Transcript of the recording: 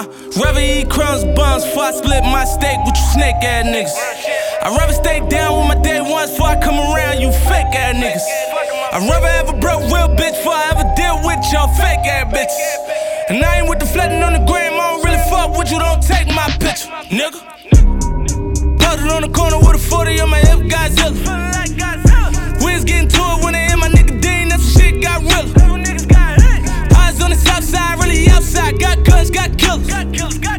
Rather eat crumbs, buns, before I split my steak with you snake ass niggas. I'd rather stay down with my day ones before I come around you fake ass niggas. I'd rather have a broke real bitch before I ever deal with y'all fake ass bitches. And I ain't with the flatting on the gram, I don't really fuck with you, don't take my picture, nigga. Parted on the corner with a 40 on my hip, Godzilla. We was getting to it when they hit my nigga Dean, that's when shit got realer. Eyes on the south side, really outside, got guns, got killers.